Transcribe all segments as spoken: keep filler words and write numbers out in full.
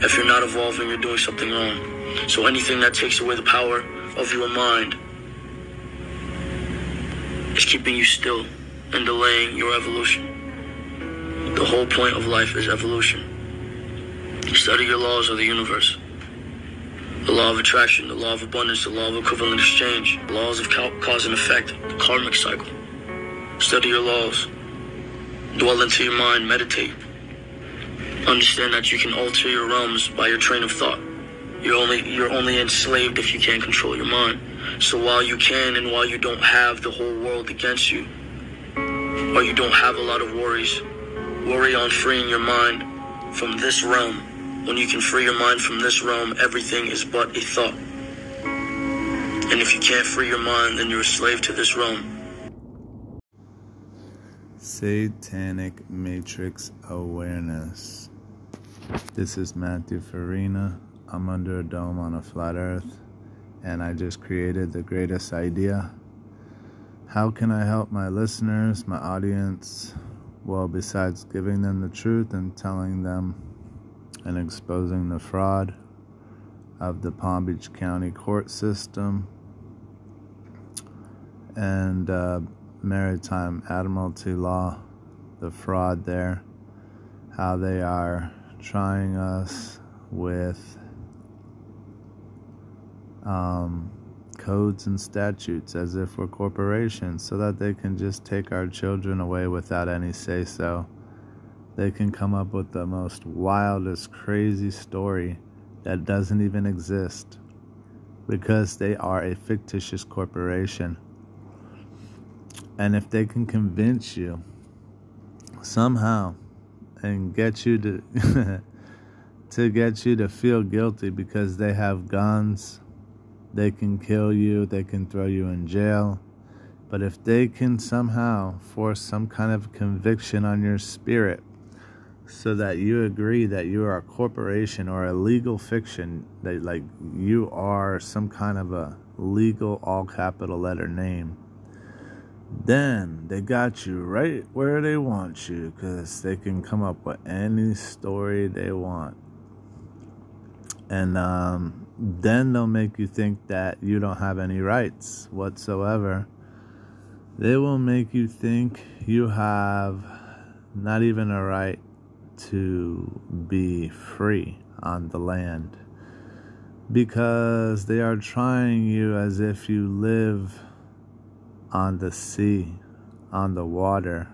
If you're not evolving, you're doing something wrong. So anything that takes away the power of your mind is keeping you still and delaying your evolution. The whole point of life is evolution. Study your laws of the universe. The law of attraction, the law of abundance, the law of equivalent exchange, the laws of cause and effect, the karmic cycle. Study your laws. Dwell into your mind, meditate. Understand that you can alter your realms by your train of thought. You're only you're only enslaved if you can't control your mind. So while you can and while you don't have the whole world against you, or you don't have a lot of worries, worry on freeing your mind from this realm. When you can free your mind from this realm, everything is but a thought. And if you can't free your mind, then you're a slave to this realm. Satanic Matrix Awareness. This is Matthew Farina. I'm under a dome on a flat earth, and I just created the greatest idea. How can I help my listeners, my audience? Well, besides giving them the truth and telling them and exposing the fraud of the Palm Beach County court system and uh, Maritime Admiralty law, the fraud there, how they are trying us with um, codes and statutes as if we're corporations so that they can just take our children away without any say-so. They can come up with the most wildest, crazy story that doesn't even exist because they are a fictitious corporation. And if they can convince you somehow and get you to to get you to feel guilty because they have guns, they can kill you, they can throw you in jail. But if they can somehow force some kind of conviction on your spirit so that you agree that you are a corporation or a legal fiction, that like you are some kind of a legal all capital letter name, then they got you right where they want you, because they can come up with any story they want. And um, then they'll make you think that you don't have any rights whatsoever. They will make you think you have not even a right to be free on the land, because they are trying you as if you live on the sea, on the water.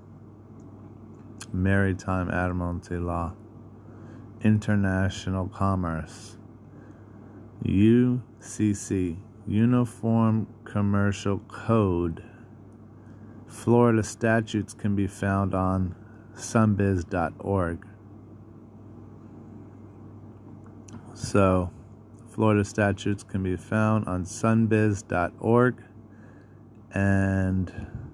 Maritime Admiralty law, international commerce, U C C, Uniform Commercial Code. Florida statutes can be found on sunbiz dot org. So, Florida statutes can be found on sunbiz dot org, and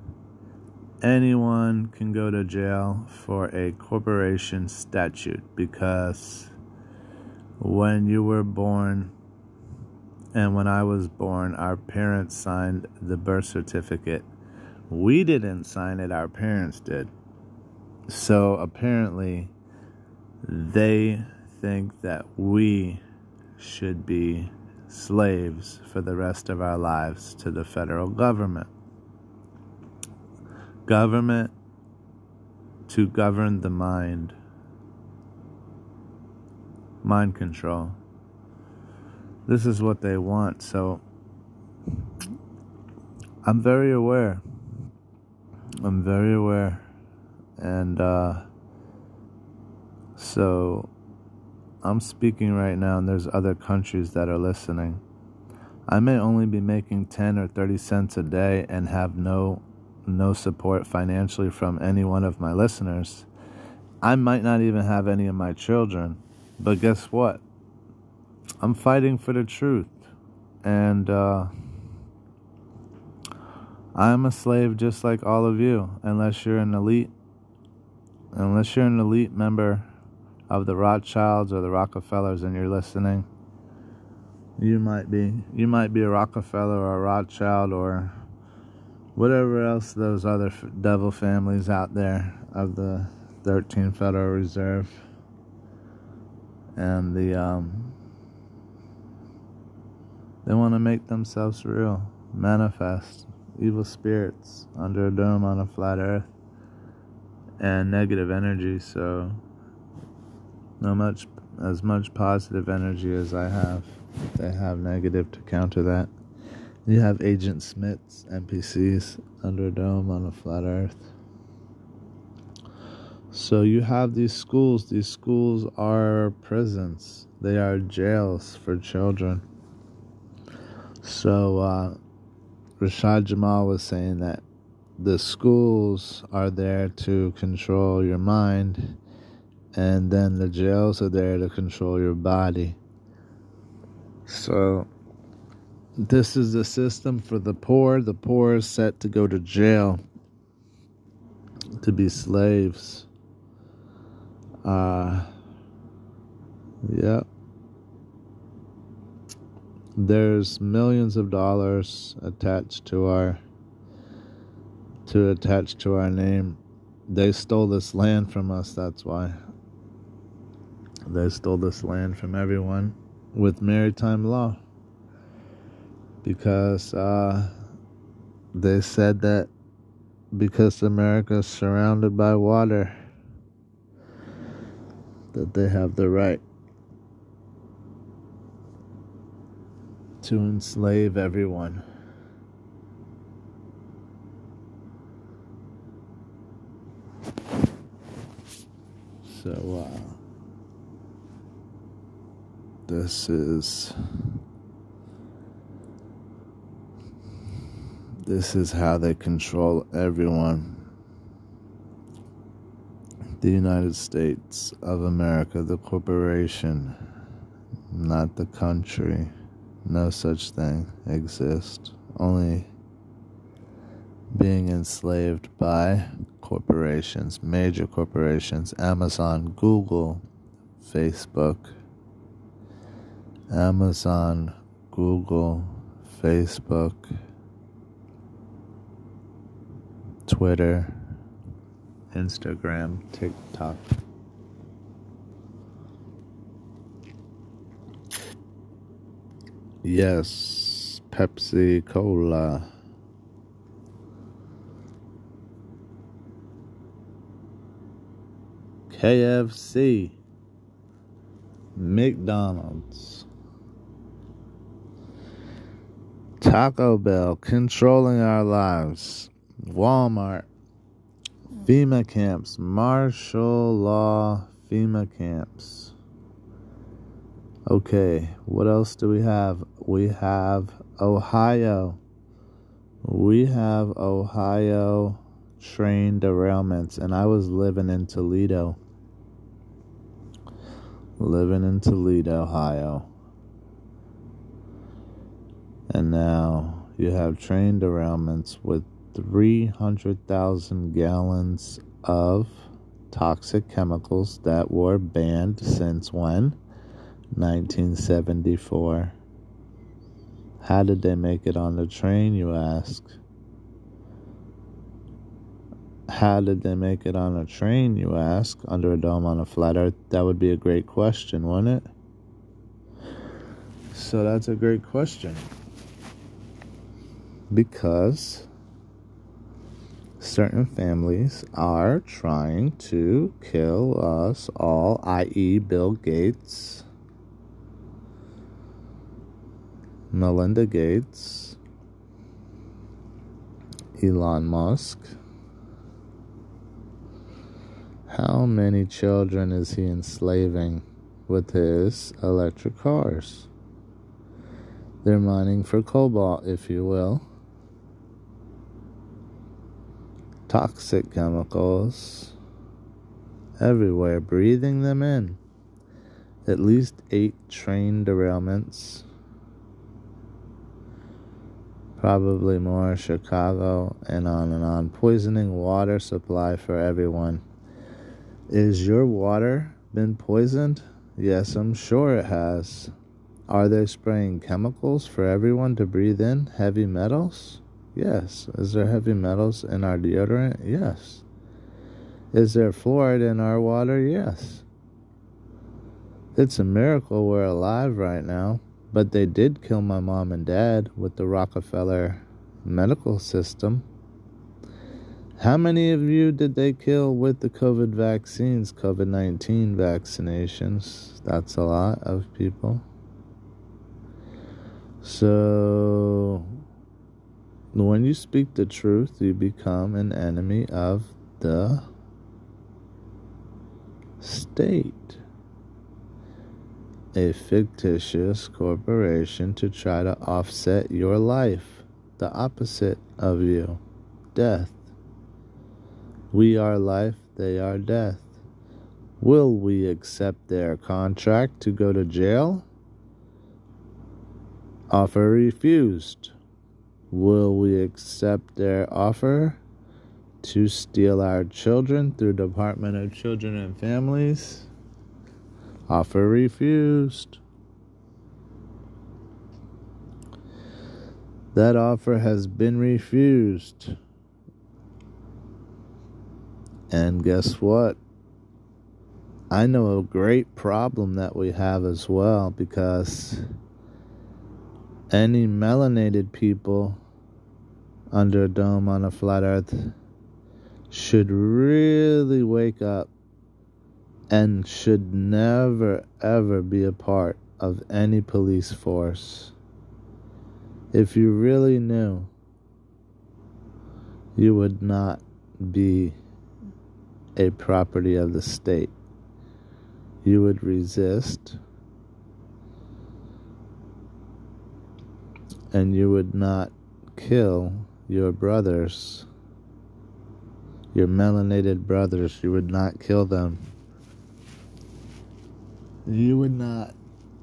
anyone can go to jail for a corporation statute, because when you were born and when I was born, our parents signed the birth certificate. We didn't sign it, our parents did. So apparently they think that we should be slaves for the rest of our lives to the federal government. Government to govern the mind. Mind control. This is what they want. So I'm very aware. I'm very aware. And uh, so I'm speaking right now, and there's other countries that are listening. I may only be making ten or thirty cents a day and have no no support financially from any one of my listeners. I might not even have any of my children. But guess what? I'm fighting for the truth. And uh, I'm a slave just like all of you, unless you're an elite. Unless you're an elite member of the Rothschilds or the Rockefellers and you're listening. You might be. You might be a Rockefeller or a Rothschild or whatever else those other f- devil families out there of the thirteenth Federal Reserve. And the um, they want to make themselves real, manifest evil spirits under a dome on a flat earth and negative energy. So no much as much positive energy as I have, they have negative to counter that. You have Agent Smiths, N P Cs, under a dome on a flat earth. So you have these schools. These schools are prisons. They are jails for children. So uh, Rashad Jamal was saying that the schools are there to control your mind, and then the jails are there to control your body. So this is the system for the poor. The poor is set to go to jail, to be slaves. Uh, yeah. There's millions of dollars attached to our, to attach to our name. They stole this land from us, that's why. They stole this land from everyone with maritime law. Because uh, they said that because America is surrounded by water, that they have the right to enslave everyone. So, uh, this is, this is how they control everyone. The United States of America, the corporation, not the country. No such thing exists. Only being enslaved by corporations, major corporations, Amazon, Google, Facebook. Amazon, Google, Facebook, Twitter, Instagram, TikTok. Yes, Pepsi Cola. K F C. McDonald's. Taco Bell controlling our lives. Walmart. FEMA camps. Martial law FEMA camps. Okay, what else do we have? We have Ohio. We have Ohio train derailments. And I was living in Toledo. Living in Toledo, Ohio. And now you have train derailments with three hundred thousand gallons of toxic chemicals that were banned since when? nineteen seventy-four. How did they make it on the train, you ask? How did they make it on a train, you ask? Under a dome on a flat earth? That would be a great question, wouldn't it? So that's a great question. Because certain families are trying to kill us all, that is. Bill Gates, Melinda Gates, Elon Musk. How many children is he enslaving with his electric cars? They're mining for cobalt, if you will. Toxic chemicals everywhere, breathing them in. At least eight train derailments. Probably more. Chicago, and on and on. Poisoning water supply for everyone. Is your water been poisoned? Yes, I'm sure it has. Are they spraying chemicals for everyone to breathe in? Heavy metals? Yes. Is there heavy metals in our deodorant? Yes. Is there fluoride in our water? Yes. It's a miracle we're alive right now. But they did kill my mom and dad with the Rockefeller medical system. How many of you did they kill with the COVID vaccines, COVID nineteen vaccinations? That's a lot of people. So, when you speak the truth, you become an enemy of the state. A fictitious corporation to try to offset your life. The opposite of you. Death. We are life, they are death. Will we accept their contract to go to jail? Offer refused. Will we accept their offer to steal our children through Department of Children and Families? Offer refused. That offer has been refused. And guess what? I know a great problem that we have as well, because any melanated people under a dome on a flat earth should really wake up and should never ever be a part of any police force. If you really knew, you would not be a property of the state. You would resist, and you would not kill your brothers, your melanated brothers. You would not kill them. You would not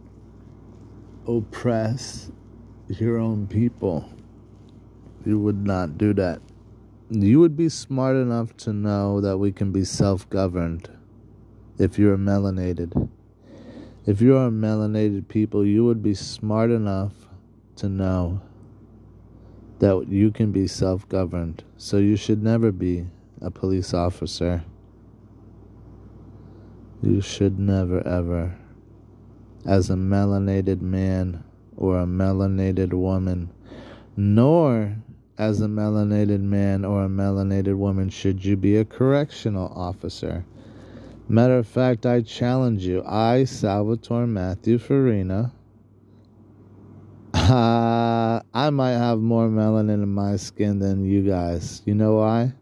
oppress your own people. You would not do that. You would be smart enough to know that we can be self-governed if you're melanated. If you are a melanated people, you would be smart enough to know that you can be self-governed. So you should never be a police officer. You should never, ever, as a melanated man or a melanated woman, nor as a melanated man or a melanated woman should you be a correctional officer. Matter of fact, I challenge you. I, Salvatore Matthew Farina, uh, I might have more melanin in my skin than you guys. You know why?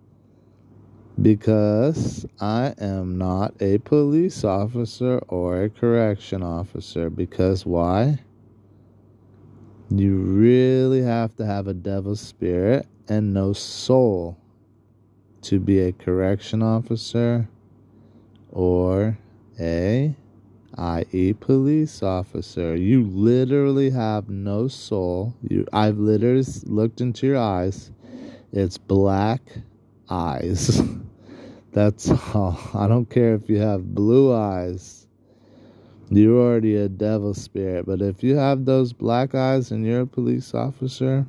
Because I am not a police officer or a correction officer. Because why? You really have to have a devil spirit and no soul to be a correction officer or a, that is police officer. You literally have no soul. You, I've literally looked into your eyes. It's black eyes. That's all. I don't care if you have blue eyes. You're already a devil spirit. But if you have those black eyes and you're a police officer,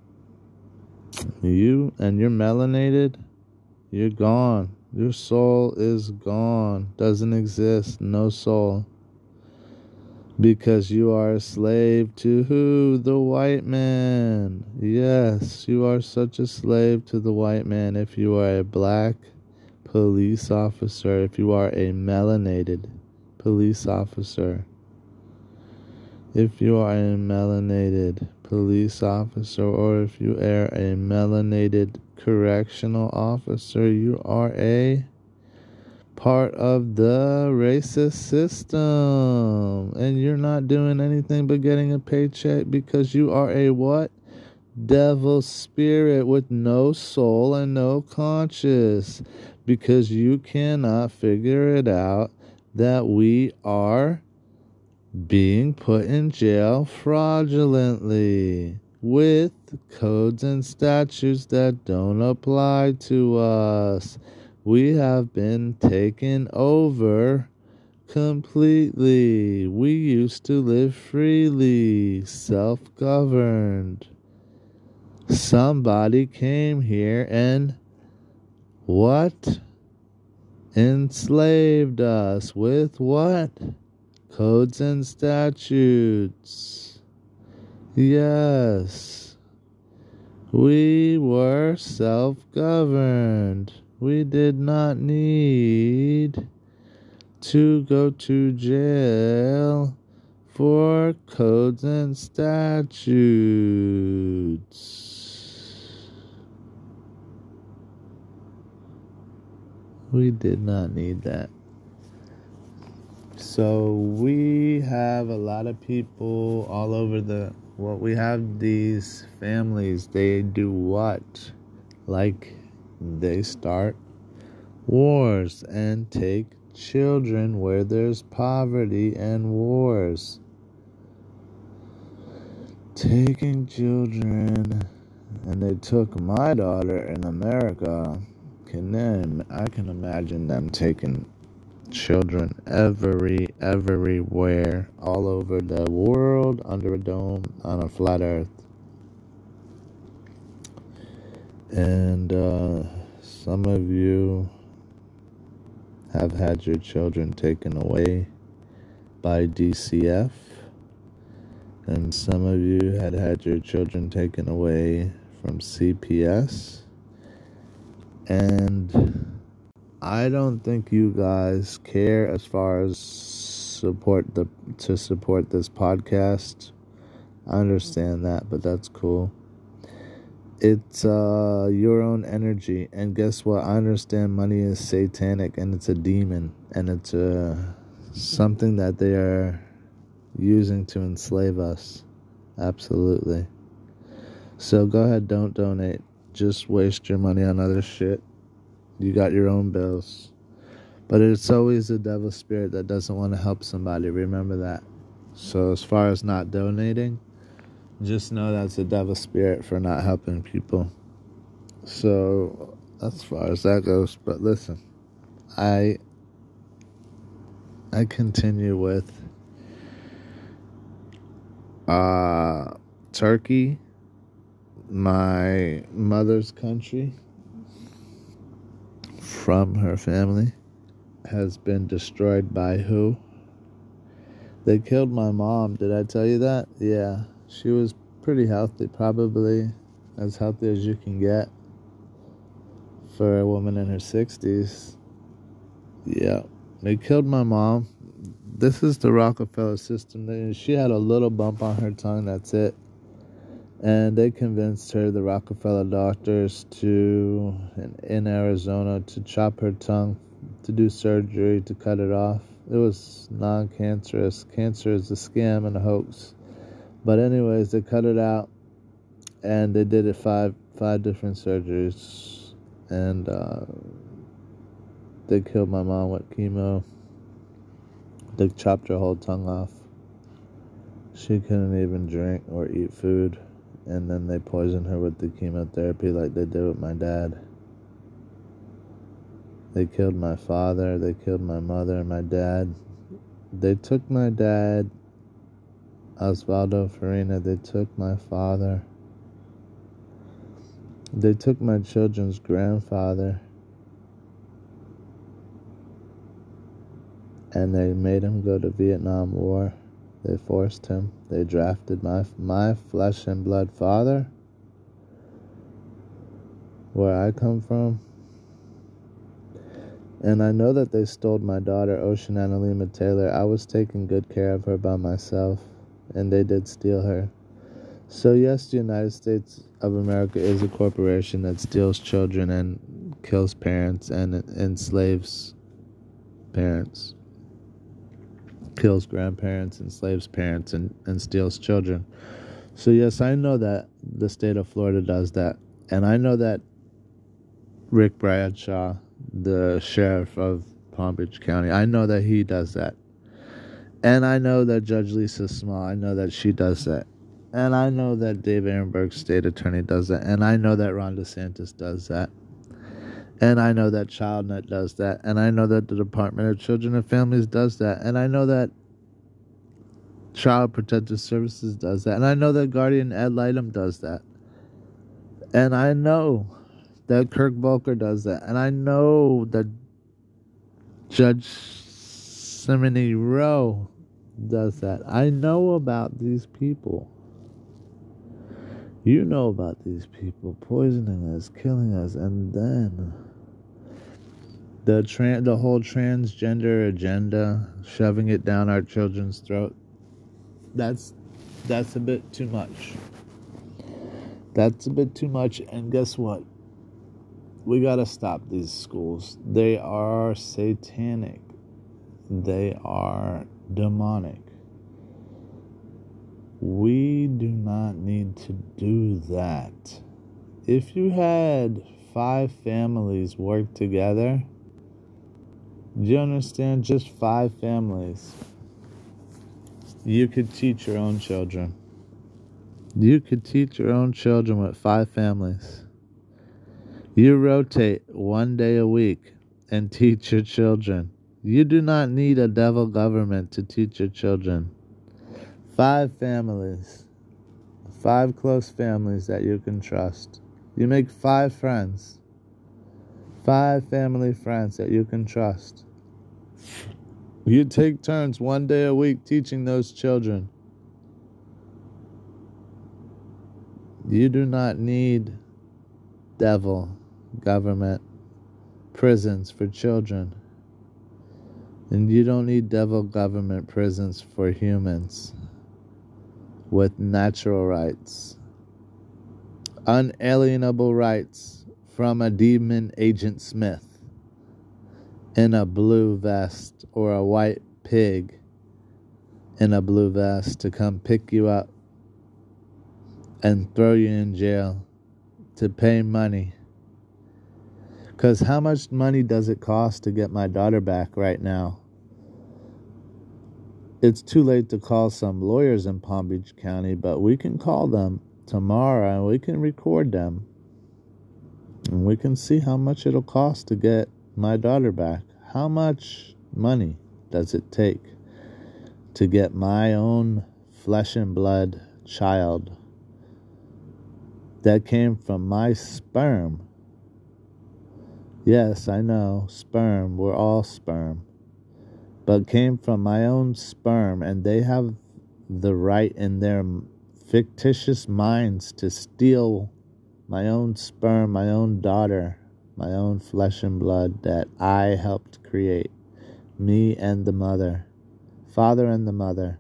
you and you're melanated, you're gone. Your soul is gone. Doesn't exist. No soul. Because you are a slave to who? The white man. Yes, you are such a slave to the white man if you are a black police officer, if you are a melanated police officer. If you are a melanated police officer, or if you are a melanated correctional officer, you are a part of the racist system. And you're not doing anything but getting a paycheck because you are a what? Devil spirit with no soul and no conscience. Because you cannot figure it out that we are being put in jail fraudulently with codes and statutes that don't apply to us. We have been taken over completely. We used to live freely, self-governed. Somebody came here and what? Enslaved us with what? Codes and statutes. Yes. We were self-governed. We did not need to go to jail for codes and statutes. We did not need that. So we have a lot of people all over the well, we have these families. They do what? Like they start wars and take children where there's poverty and wars. Taking children, and they took my daughter in America. Can then I can imagine them taking children every everywhere all over the world under a dome on a flat earth. And uh, some of you have had your children taken away by D C F, and some of you had had your children taken away from C P S. And I don't think you guys care as far as support the to support this podcast. I understand that, but that's cool. It's uh, your own energy, and guess what? I understand money is satanic, and it's a demon, and it's uh, something that they are using to enslave us. Absolutely. So go ahead, don't donate. Just waste your money on other shit. You got your own bills. But it's always the devil spirit that doesn't want to help somebody. Remember that. So as far as not donating, just know that's the devil spirit for not helping people. So as far as that goes. But listen, I I continue with uh, Turkey, my mother's country, from her family, has been destroyed by who? They killed my mom. Did I tell you that? Yeah. She was pretty healthy, probably as healthy as you can get for a woman in her sixties. Yeah. They killed my mom. This is the Rockefeller system. She had a little bump on her tongue, that's it. And they convinced her, the Rockefeller doctors, to, in, in Arizona, to chop her tongue, to do surgery, to cut it off. It was non-cancerous. Cancer is a scam and a hoax. But anyways, they cut it out, and they did it five five different surgeries. And uh, they killed my mom with chemo. They chopped her whole tongue off. She couldn't even drink or eat food. And then they poisoned her with the chemotherapy like they did with my dad. They killed my father. They killed my mother and my dad. They took my dad, Osvaldo Farina. They took my father. They took my children's grandfather. And they made him go to Vietnam War. They forced him. They drafted my my flesh and blood father, where I come from. And I know that they stole my daughter, Ocean Annalima Taylor. I was taking good care of her by myself, and they did steal her. So yes, the United States of America is a corporation that steals children and kills parents and enslaves parents. Kills grandparents, enslaves parents, and, and steals children. So yes, I know that the state of Florida does that. And I know that Rick Bradshaw, the sheriff of Palm Beach County, I know that he does that. And I know that Judge Lisa Small, I know that she does that. And I know that Dave Ehrenberg's state attorney does that. And I know that Ron DeSantis does that. And I know that ChildNet does that. And I know that the Department of Children and Families does that. And I know that Child Protective Services does that. And I know that Guardian Ad Litem does that. And I know that Kirk Volker does that. And I know that Judge Simony Rowe does that. I know about these people. You know about these people poisoning us, killing us, and then the tran- the whole transgender agenda, shoving it down our children's throat. That's that's a bit too much. That's a bit too much, and guess what? We gotta stop these schools. They are satanic. They are demonic. We do not need to do that. If you had five families work together, do you understand? Just five families. You could teach your own children. You could teach your own children with five families. You rotate one day a week and teach your children. You do not need a devil government to teach your children. Five families. Five close families that you can trust. You make five friends. Five family friends that you can trust. You take turns one day a week teaching those children. You do not need devil government prisons for children. And you don't need devil government prisons for humans with natural rights. Unalienable rights from a demon Agent Smith in a blue vest or a white pig in a blue vest to come pick you up and throw you in jail to pay money. Because how much money does it cost to get my daughter back right now? It's too late to call some lawyers in Palm Beach County, but we can call them tomorrow and we can record them. And we can see how much it'll cost to get my daughter back. How much money does it take to get my own flesh and blood child that came from my sperm? Yes, I know, sperm, we're all sperm. But came from my own sperm, and they have the right in their fictitious minds to steal my own sperm, my own daughter, my own flesh and blood that I helped create. Me and the mother, father and the mother,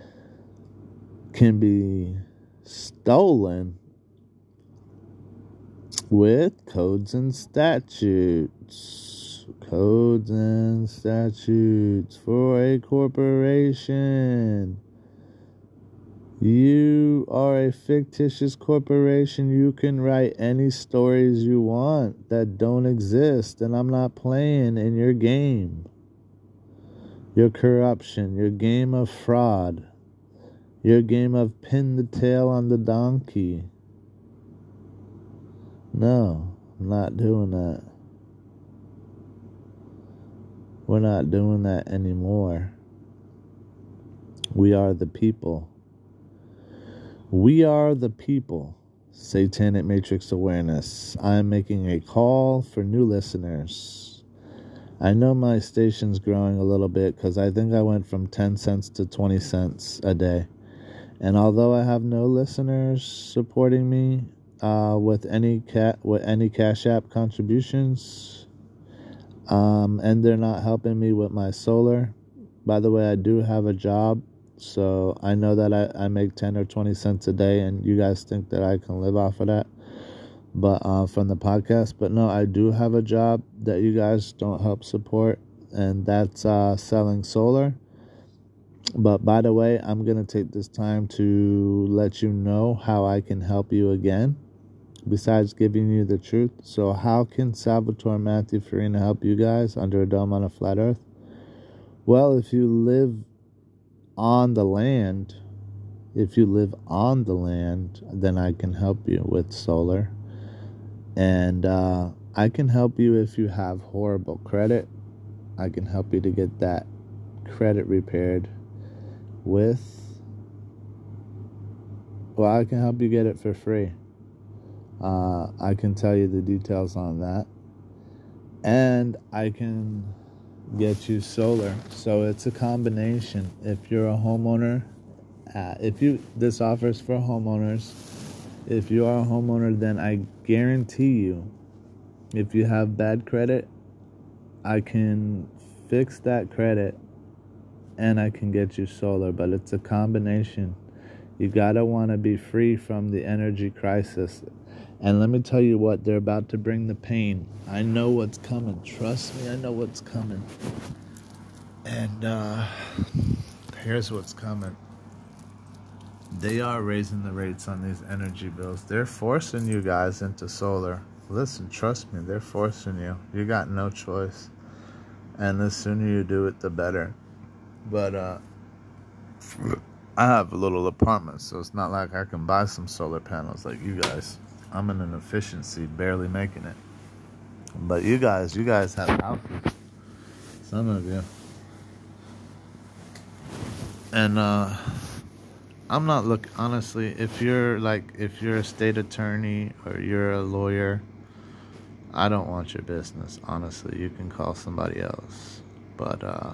can be stolen with codes and statutes. Codes and statutes for a corporation. You are a fictitious corporation. You can write any stories you want that don't exist, and I'm not playing in your game. Your corruption, your game of fraud, your game of pin the tail on the donkey. No, I'm not doing that. We're not doing that anymore. We are the people. We are the people. Satanic Matrix Awareness. I'm making a call for new listeners. I know my station's growing a little bit because I think I went from ten cents to twenty cents a day. And although I have no listeners supporting me uh, with any cat with any Cash App contributions, um, and they're not helping me with my solar. By the way, I do have a job, so I know that I, I make ten or twenty cents a day, and you guys think that I can live off of that, but uh, from the podcast. But no, I do have a job that you guys don't help support, and that's uh, selling solar. But by the way, I'm going to take this time to let you know how I can help you again, besides giving you the truth. So how can Salvatore Matthew Farina help you guys under a dome on a flat earth? Well, if you live on the land, if you live on the land, then I can help you with solar. And uh, I can help you if you have horrible credit. I can help you to get that credit repaired with, well, I can help you get it for free. Uh, I can tell you the details on that. And I can get you solar. So it's a combination. If you're a homeowner, uh, if you this offers for homeowners. If you are a homeowner, then I guarantee you, if you have bad credit, I can fix that credit and I can get you solar. But it's a combination. You gotta want to be free from the energy crisis. And let me tell you what, they're about to bring the pain. I know what's coming. Trust me, I know what's coming. And uh, here's what's coming. They are raising the rates on these energy bills. They're forcing you guys into solar. Listen, trust me, they're forcing you. You got no choice. And the sooner you do it, the better. But uh, I have a little apartment, so it's not like I can buy some solar panels like you guys. I'm in an efficiency, barely making it. But you guys, you guys have houses. Some of you. And uh, I'm not look honestly. If you're like, if you're a state attorney or you're a lawyer, I don't want your business. Honestly, you can call somebody else. But uh,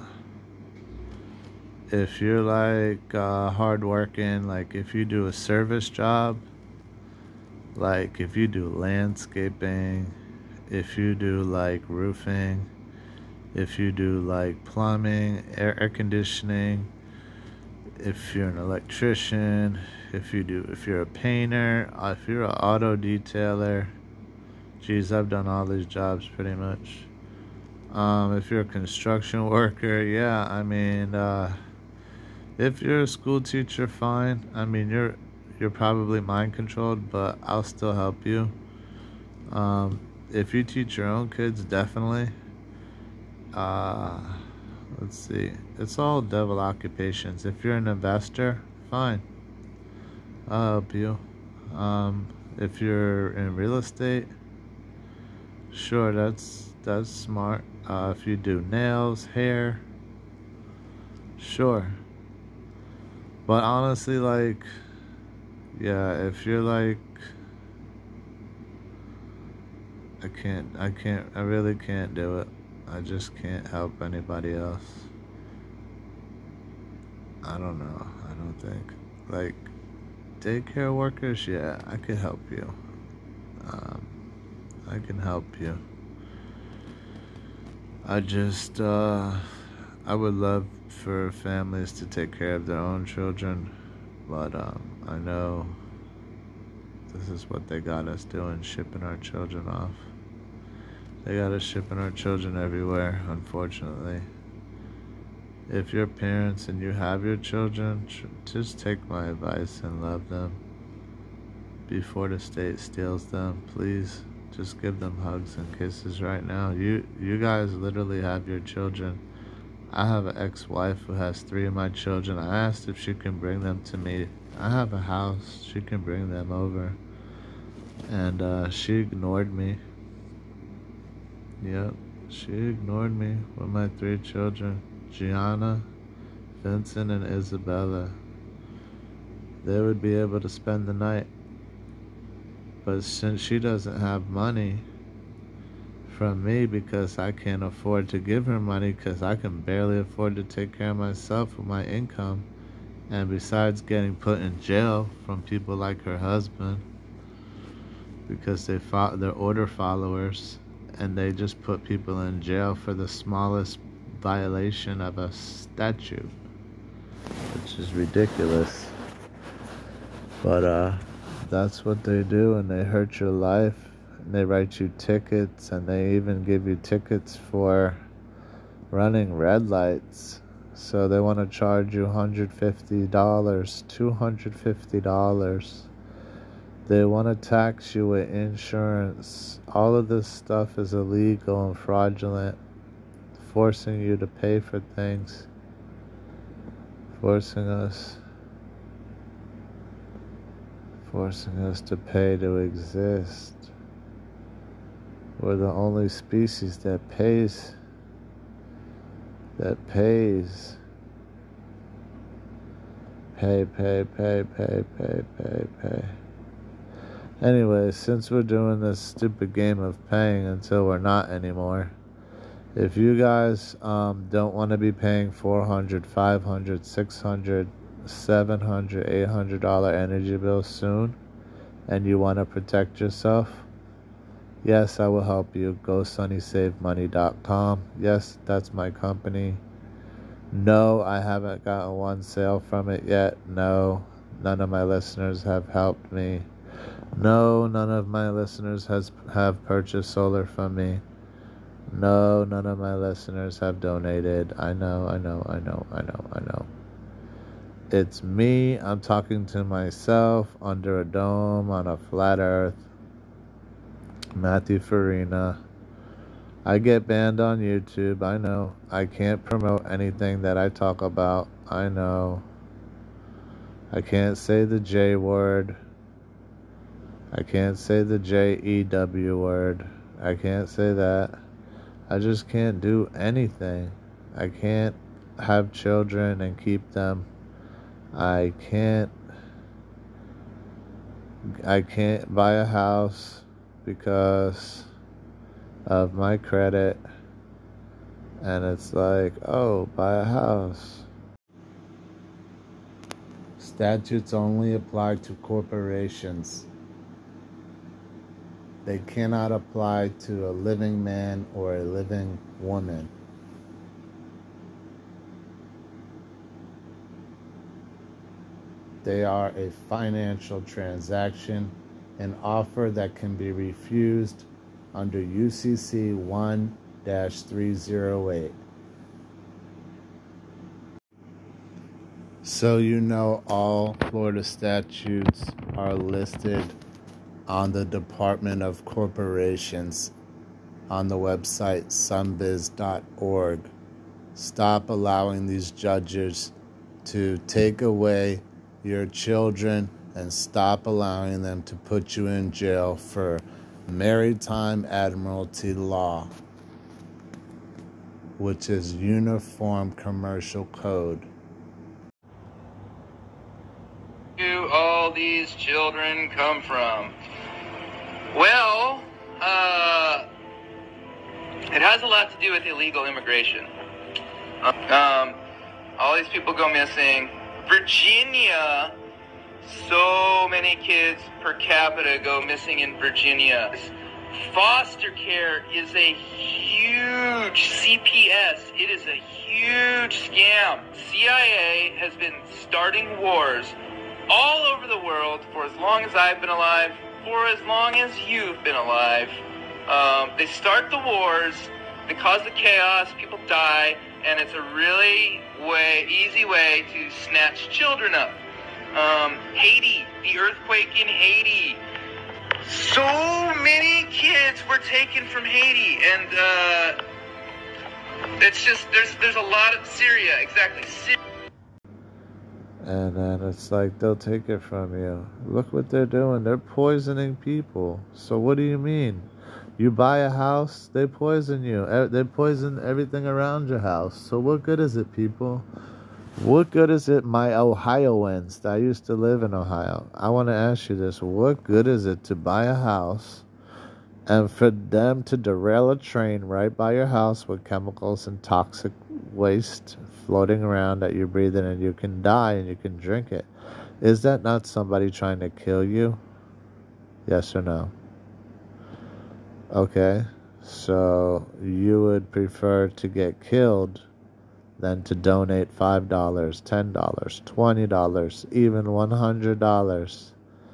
if you're like uh, hardworking, like if you do a service job. Like, if you do landscaping, if you do, like, roofing, if you do, like, plumbing, air, air conditioning, if you're an electrician, if you do, if you're a painter, if you're an auto detailer, geez, I've done all these jobs pretty much. Um, if you're a construction worker, yeah, I mean, uh, if you're a school teacher, fine. I mean, you're... You're probably mind controlled, but I'll still help you. Um, if you teach your own kids, definitely. Uh, let's see. It's all devil occupations. If you're an investor, fine. I'll help you. Um, if you're in real estate, sure, that's that's smart. Uh, if you do nails, hair, sure. But honestly, like... Yeah, if you're like, I can't, I can't, I really can't do it. I just can't help anybody else. I don't know, I don't think. Like, daycare workers, yeah, I could help you. Um, I can help you. I just, uh, I would love for families to take care of their own children. But um, I know this is what they got us doing, shipping our children off. They got us shipping our children everywhere, unfortunately. If you're parents and you have your children, just take my advice and love them. Before the state steals them, please just give them hugs and kisses right now. You, you guys literally have your children. I have an ex-wife who has three of my children. I asked if she can bring them to me. I have a house. She can bring them over. And uh, she ignored me. Yep, she ignored me with my three children. Gianna, Vincent, and Isabella. They would be able to spend the night. But since she doesn't have money from me because I can't afford to give her money because I can barely afford to take care of myself with my income, and besides getting put in jail from people like her husband because they fought their order followers and they just put people in jail for the smallest violation of a statute, which is ridiculous. But uh that's what they do, and they hurt your life. They write you tickets, and they even give you tickets for running red lights. So they want to charge you one hundred fifty dollars, two hundred fifty dollars. They want to tax you with insurance. All of this stuff is illegal and fraudulent, forcing you to pay for things, forcing us, forcing us to pay to exist. We're the only species that pays, that pays. Pay, pay, pay, pay, pay, pay, pay. Anyway, since we're doing this stupid game of paying until we're not anymore, If you guys um, don't want to be paying four hundred, five hundred, six hundred, seven hundred, eight hundred dollar energy bills soon, and you want to protect yourself, yes, I will help you. Go sunny save money dot com. Yes, that's my company. No, I haven't gotten one sale from it yet. No, none of my listeners have helped me. No, none of my listeners has have purchased solar from me. No, none of my listeners have donated. I know, I know, I know, I know, I know. It's me. I'm talking to myself under a dome on a flat earth. Matthew Farina. I get banned on YouTube. I know. I can't promote anything that I talk about. I know. I can't say the J word. I can't say the J E W word. I can't say that. I just can't do anything. I can't have children and keep them. I can't I can't buy a house because of my credit. And it's like, oh, buy a house. Statutes only apply to corporations. They cannot apply to a living man or a living woman. They are a financial transaction, an offer that can be refused under U C C one dash three oh eight. So you know all Florida statutes are listed on the Department of Corporations on the website sunbiz dot org. Stop allowing these judges to take away your children and stop allowing them to put you in jail for maritime admiralty law, which is Uniform Commercial Code. Do all these children come from? Well, uh, it has a lot to do with illegal immigration. Um, all these people go missing. Virginia, so many kids per capita go missing in Virginia. Foster care is a huge C P S. It is a huge scam. C I A has been starting wars all over the world for as long as I've been alive, for as long as you've been alive. Um, they start the wars, they cause the chaos, people die, and it's a really way, easy way to snatch children up. Um, Haiti, the earthquake in Haiti. So many kids were taken from Haiti, and uh, it's just, there's there's a lot of Syria, exactly. Syria. And then it's like they'll take it from you. Look what they're doing. They're poisoning people. So what do you mean? You buy a house, they poison you. They poison everything around your house. So what good is it, people? What good is it, my Ohioans that used to live in Ohio? I want to ask you this. What good is it to buy a house and for them to derail a train right by your house with chemicals and toxic waste floating around that you're breathing and you can die and you can drink it? Is that not somebody trying to kill you? Yes or no? Okay, so you would prefer to get killed than to donate five dollars, ten dollars, twenty dollars, even one hundred dollars.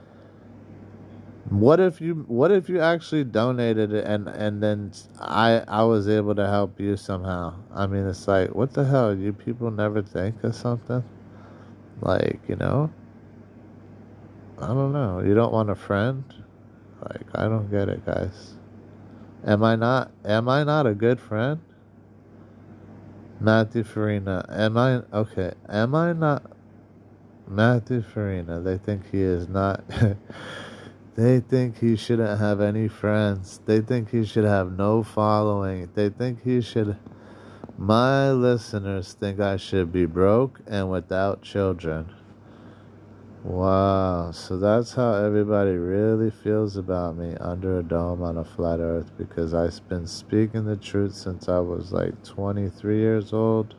What if you what if you actually donated it and, and then I I was able to help you somehow? I mean, it's like, what the hell? You people never think of something? Like, you know? I don't know. You don't want a friend? Like, I don't get it, guys. Am I not am I not a good friend? Matthew Farina, am I okay, am I not Matthew Farina? They think he is not they think he shouldn't have any friends. They think he should have no following. They think he should my listeners think I should be broke and without children. Wow, so that's how everybody really feels about me under a dome on a flat earth, because I've been speaking the truth since I was like twenty-three years old.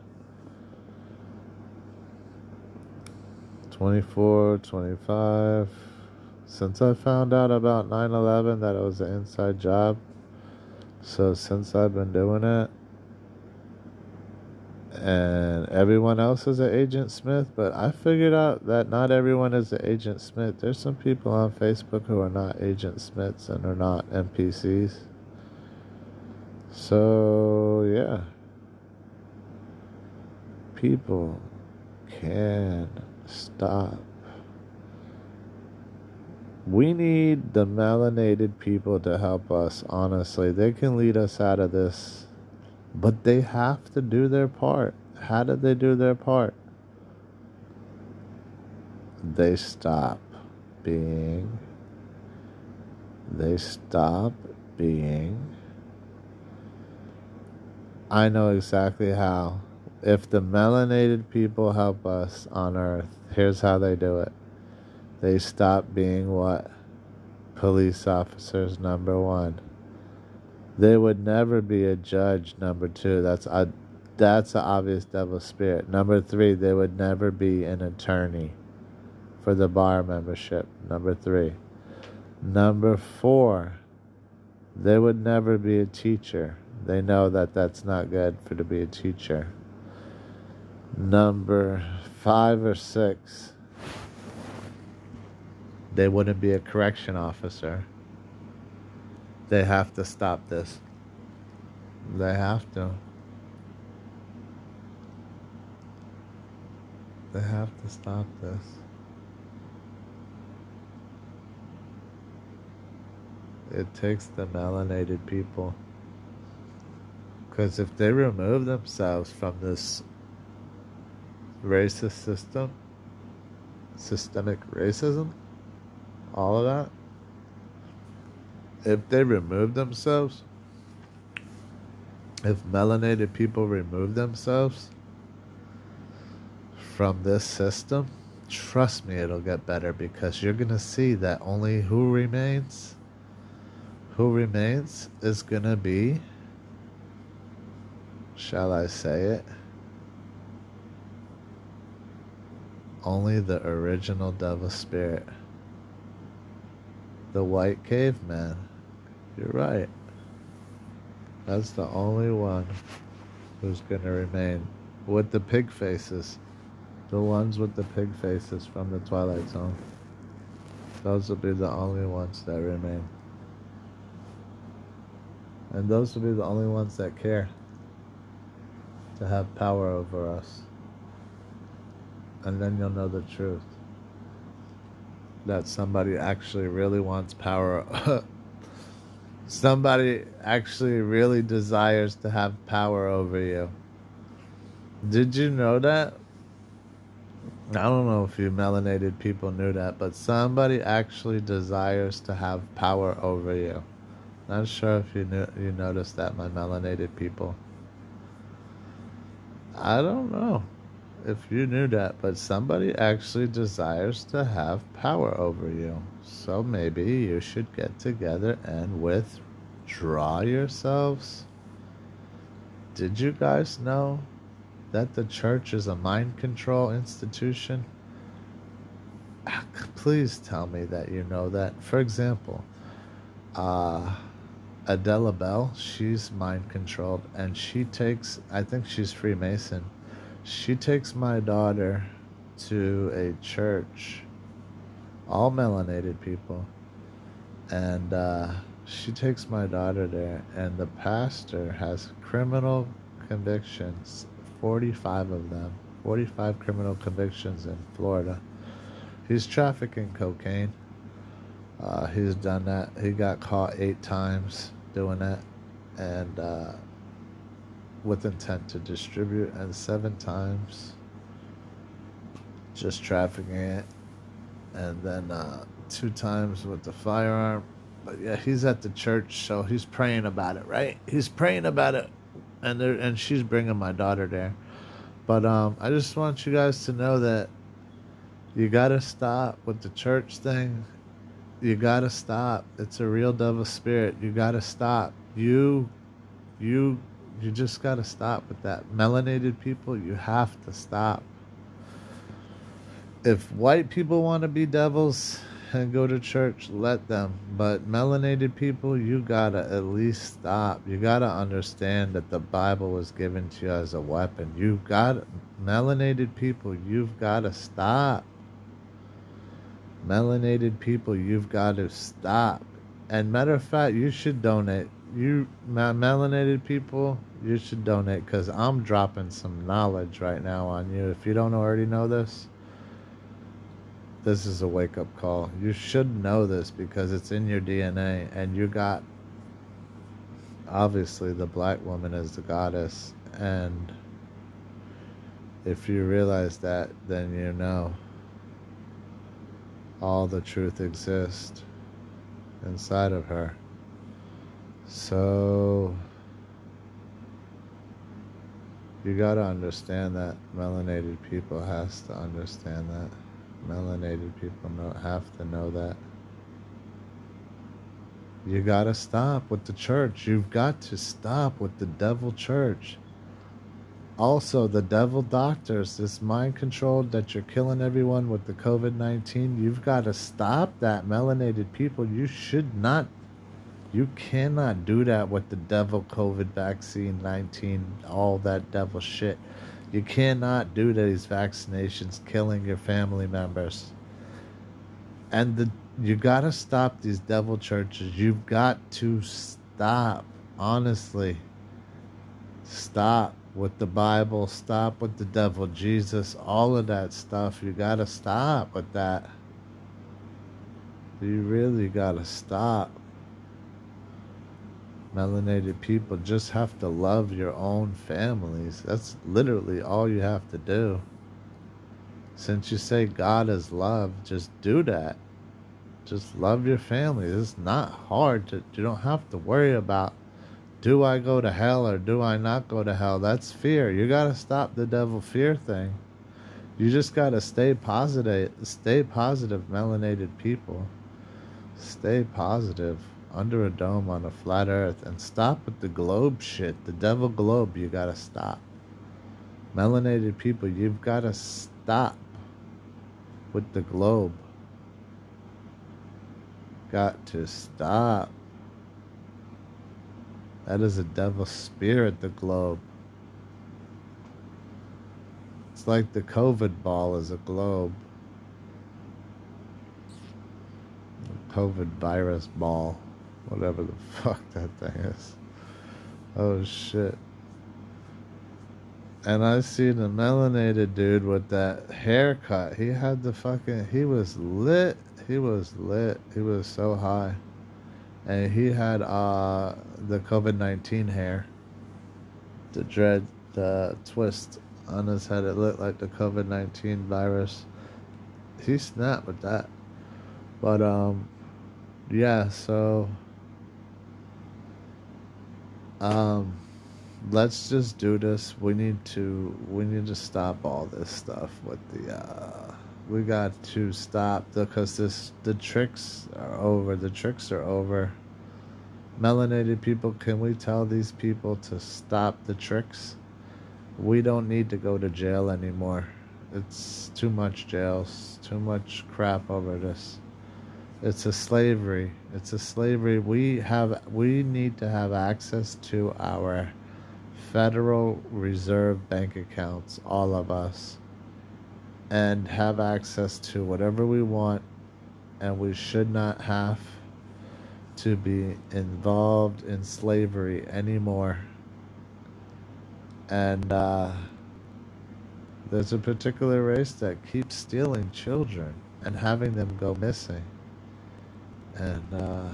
twenty-four, twenty-five. Since I found out about nine eleven that it was an inside job. So since I've been doing it, and everyone else is an Agent Smith, but I figured out that not everyone is an Agent Smith. There's some people on Facebook who are not Agent Smiths and are not N P Cs. So, yeah. People can stop. We need the melanated people to help us, honestly. They can lead us out of this. But they have to do their part. How did they do their part? They stop being. They stop being. I know exactly how. If the melanated people help us on Earth, here's how they do it. They stop being what? Police officers, number one. They would never be a judge, number two. That's a, that's an obvious devil spirit. Number three, they would never be an attorney for the bar membership, number three. Number four, they would never be a teacher. They know that that's not good for to be a teacher. Number five or six, they wouldn't be a correction officer. They have to stop this. They have to. They have to stop this. It takes the melanated people. Because if they remove themselves from this racist system, systemic racism, all of that, if they remove themselves, if melanated people remove themselves from this system, trust me, it'll get better, because you're going to see that only who remains, who remains is going to be, shall I say it, only the original devil spirit, the white caveman. You're right. That's the only one who's going to remain. With the pig faces. The ones with the pig faces from the Twilight Zone. Those will be the only ones that remain. And those will be the only ones that care to have power over us. And then you'll know the truth. That somebody actually really wants power. Somebody actually really desires to have power over you. Did you know that? I don't know if you melanated people knew that, but somebody actually desires to have power over you. Not sure if you knew, you noticed that, my melanated people. I don't know if you knew that, but somebody actually desires to have power over you. So maybe you should get together and withdraw yourselves. Did you guys know that the church is a mind control institution? Please tell me that you know that. For example, uh, Adela Bell, she's mind controlled, and she takes, I think she's Freemason. She takes my daughter to a church, all melanated people, and uh, she takes my daughter there, and the pastor has criminal convictions, forty-five of them, forty-five criminal convictions in Florida. He's trafficking cocaine. Uh, he's done that. He got caught eight times doing that, and uh, with intent to distribute, and seven times just trafficking it, and then uh, two times with the firearm. But yeah, he's at the church, so he's praying about it, right? He's praying about it, and there, and she's bringing my daughter there. But um, I just want you guys to know that You gotta stop with the church thing. You gotta stop. It's a real devil spirit. You gotta stop. You, you, you just gotta stop with that. Melanated people, you have to stop. If white people want to be devils and go to church, let them. But melanated people, you gotta at least stop. You gotta understand that the Bible was given to you as a weapon. You've got melanated people, you've gotta stop. Melanated people, you've got to stop. And matter of fact, you should donate. You melanated people, you should donate, because I'm dropping some knowledge right now on you. If you don't already know this, this is a wake-up call. You should know this because it's in your D N A, and you got, obviously, the black woman is the goddess, and if you realize that, then you know all the truth exists inside of her. So you gotta understand that. Melanated people has to understand that. Melanated people know, have to know that. You gotta stop with the church. You've got to stop with the devil church. Also, the devil doctors, this mind control that you're killing everyone with the COVID nineteen, you've got to stop that, melanated people. You should not, you cannot do that with the devil COVID vaccine nineteen, all that devil shit. You cannot do these vaccinations killing your family members. And the you got to stop these devil churches. You've got to stop, honestly. Stop with the Bible, stop with the devil, Jesus, all of that stuff. You gotta stop with that. You really gotta stop. Melanated people just have to love your own families. That's literally all you have to do. Since you say God is love, just do that. Just love your family. It's not hard to, you don't have to worry about, do I go to hell or do I not go to hell? That's fear. You got to stop the devil fear thing. You just got to stay positive. Stay positive, melanated people. Stay positive. Under a dome on a flat earth. And stop with the globe shit. The devil globe, you got to stop. Melanated people, you've got to stop with the globe. Got to stop. That is a devil spirit, the globe. It's like the COVID ball is a globe. The COVID virus ball. Whatever the fuck that thing is. Oh shit. And I see the melanated dude with that haircut. He had the fucking, he was lit. He was lit. He was so high. And he had uh, the COVID nineteen hair. The dread, the twist on his head. It looked like the COVID nineteen virus. He snapped with that. But, um, yeah, so, um, let's just do this. We need to, we need to stop all this stuff with the, uh, we got to stop because this the tricks are over. The tricks are over. Melanated people, can we tell these people to stop the tricks? We don't need to go to jail anymore. It's too much jails, too much crap over this. It's a slavery. It's a slavery. We have we need to have access to our Federal Reserve bank accounts, all of us. And have access to whatever we want, and we should not have to be involved in slavery anymore. And uh, there's a particular race that keeps stealing children and having them go missing. And uh,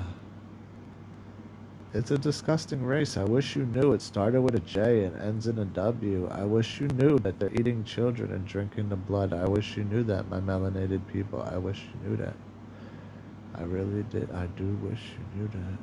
it's a disgusting race. I wish you knew it started with a J and ends in a W. I wish you knew that they're eating children and drinking the blood. I wish you knew that, my melanated people. I wish you knew that. I really did. I do wish you knew that.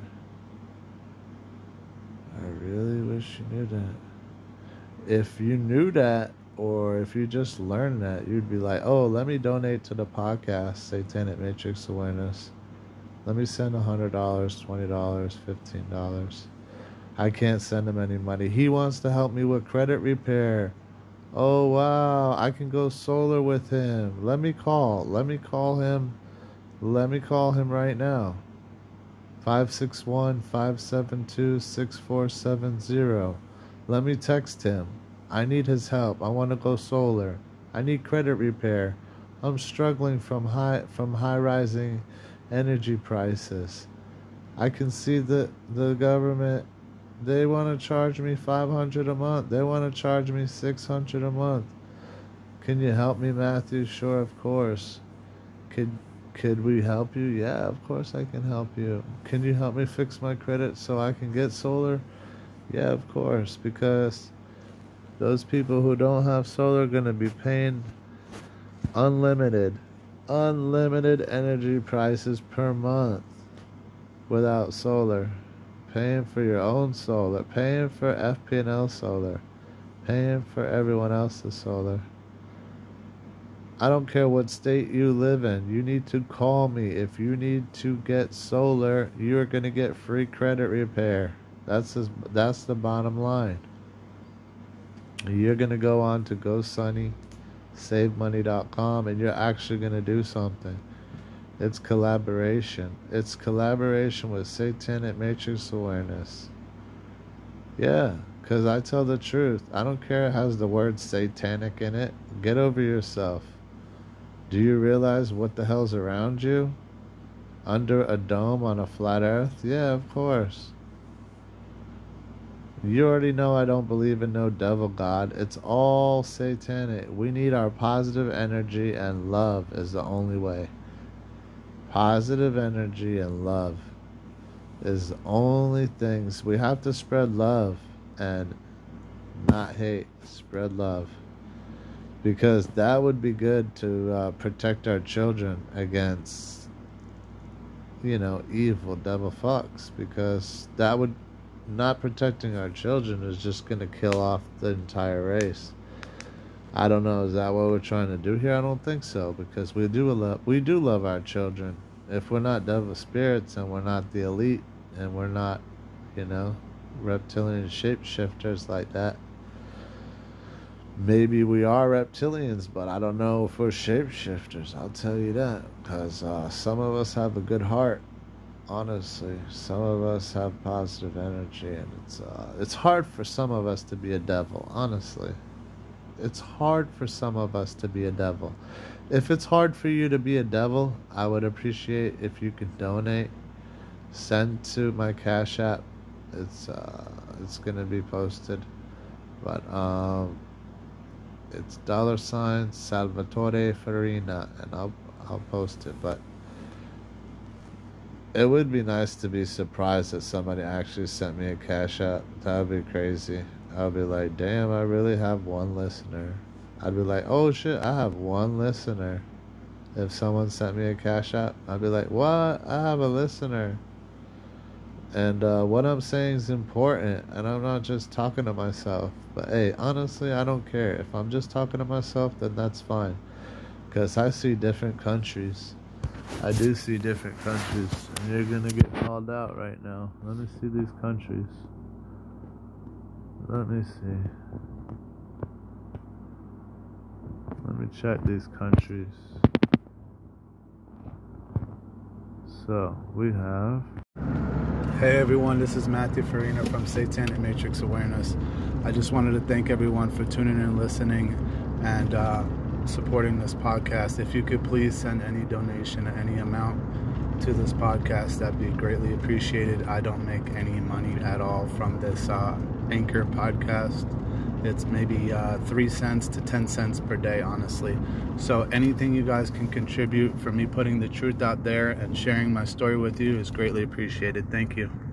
I really wish you knew that. If you knew that, or if you just learn that, you'd be like, oh, let me donate to the podcast, Satanic Matrix Awareness. Let me send one hundred dollars, twenty dollars, fifteen dollars. I can't send him any money. He wants to help me with credit repair. Oh, wow. I can go solar with him. Let me call. Let me call him. Let me call him right now. five six one, five seven two, six four seven zero. Let me text him. I need his help. I want to go solar. I need credit repair. I'm struggling from high from high rising energy prices. I can see that the government, they want to charge me five hundred dollars a month. They want to charge me six hundred dollars a month. Can you help me, Matthew? Sure, of course. Could could we help you? Yeah, of course I can help you. Can you help me fix my credit so I can get solar? Yeah, of course, because those people who don't have solar are going to be paying unlimited, unlimited energy prices per month without solar. Paying for your own solar, paying for F P and L solar, paying for everyone else's solar. I don't care what state you live in. You need to call me. If you need to get solar, you're going to get free credit repair. That's his, that's the bottom line. You're going to go on to GoSunny, save money dot com, and you're actually going to do something. It's collaboration. It's collaboration with Satanic Matrix Awareness. Yeah, because I tell the truth. I don't care it has the word satanic in it. Get over yourself. Do you realize what the hell's around you? Under a dome on a flat earth? Yeah, of course. You already know I don't believe in no devil god. It's all satanic. We need our positive energy, and love is the only way. Positive energy and love is the only things. We have to spread love and not hate. Spread love. Because that would be good to uh, protect our children against, you know, evil devil fucks. Because that would, not protecting our children is just going to kill off the entire race. I don't know, is that what we're trying to do here? I don't think so, because we do love, we do love our children. If we're not devil spirits and we're not the elite and we're not, you know, reptilian shapeshifters like that. Maybe we are reptilians, but I don't know if we're shapeshifters. I'll tell you that, because uh, some of us have a good heart. Honestly, some of us have positive energy, and it's uh, it's hard for some of us to be a devil. Honestly, it's hard for some of us to be a devil. If it's hard for you to be a devil, I would appreciate if you could donate. Send to my Cash App. It's uh, it's gonna be posted, but um, it's dollar sign Salvatore Farina, and I'll I'll post it. But it would be nice to be surprised that somebody actually sent me a Cash App. That would be crazy. I'll be like, damn, I really have one listener. I'd be like, oh shit, I have one listener. If someone sent me a Cash App, I'd be like, what? I have a listener. And uh, what I'm saying is important, and I'm not just talking to myself. But hey, honestly, I don't care. If I'm just talking to myself, then that's fine. Because I see different countries. I do see different countries, and you're gonna get called out right now. Let me see these countries. Let me see. Let me check these countries. So, we have... Hey everyone, this is Matthew Farina from Satanic Matrix Awareness. I just wanted to thank everyone for tuning in and listening and uh, supporting this podcast. If you could please send any donation, any amount to this podcast, that'd be greatly appreciated. I don't make any money at all from this uh, Anchor podcast. It's maybe uh, three cents to ten cents per day, honestly. So anything you guys can contribute for me putting the truth out there and sharing my story with you is greatly appreciated. Thank you.